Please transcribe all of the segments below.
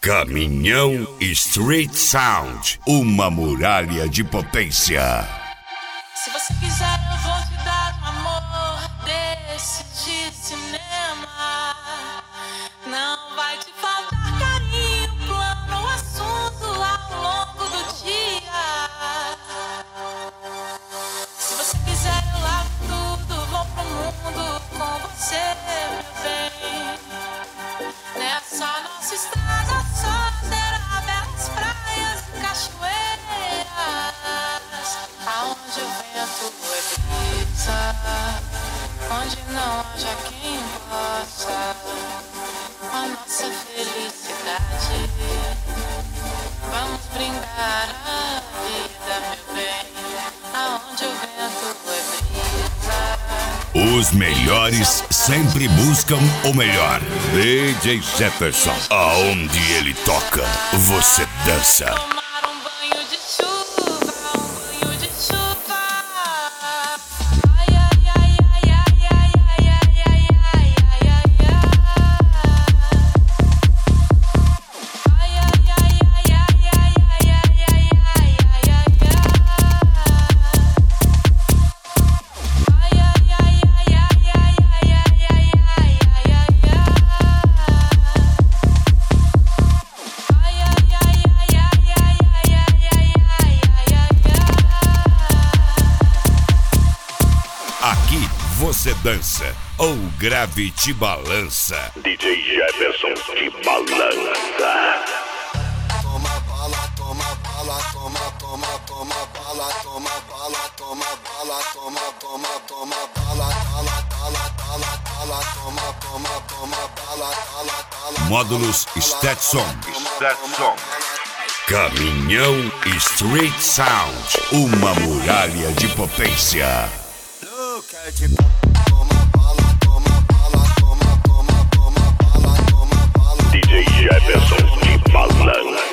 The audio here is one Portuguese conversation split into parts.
Caminhão Street Sound, uma muralha de potência. Se você quiser eu vou te dar um amor desse de cinema. Não vai te faltar carinho, plano, assunto ao longo do dia. Se você quiser eu lavo tudo, vou pro mundo com você, meu bem. Nessa nossa estrada só terá belas praias e cachoeiras, aonde o vento é brisa, onde não haja quem possa a nossa felicidade. Vamos brindar a vida, meu bem, aonde o vento é brisa. Os melhores sempre buscam o melhor. DJ Jefferson, aonde ele toca, você dança. Tomar um banho de chuva, um banho de chuva. Ai, ai, ai, ai, ai, ai, ai, ai, ai, ai, ai, ai. Ai, ai, ai, ai, ai, ai, ai, ai, ai, ai, ai, ai. Ai, ai, ai, ai, ai, ai, ai, ai, ai, ai, ai. Aqui você dança ou grave te balança. DJ Jefferson te balança. Toma bala, toma bala, toma, toma, toma bala, toma bala, toma bala, toma, toma, toma bala, bala, bala, bala, bala, toma, toma, toma bala, bala, bala. Módulos Stetson. Caminhão Street Sound, uma muralha de potência. Toma bala, toma bala, toma, toma, toma bala, toma bala. DJ Jefferson te balança.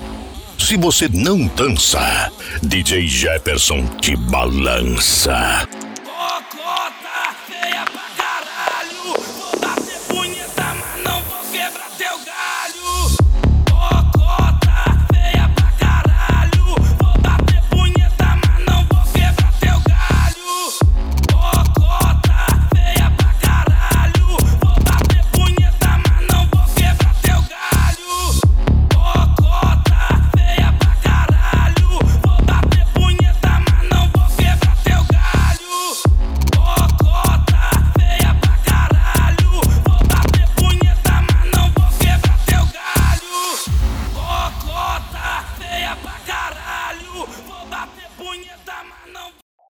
Se você não dança, DJ Jefferson te balança.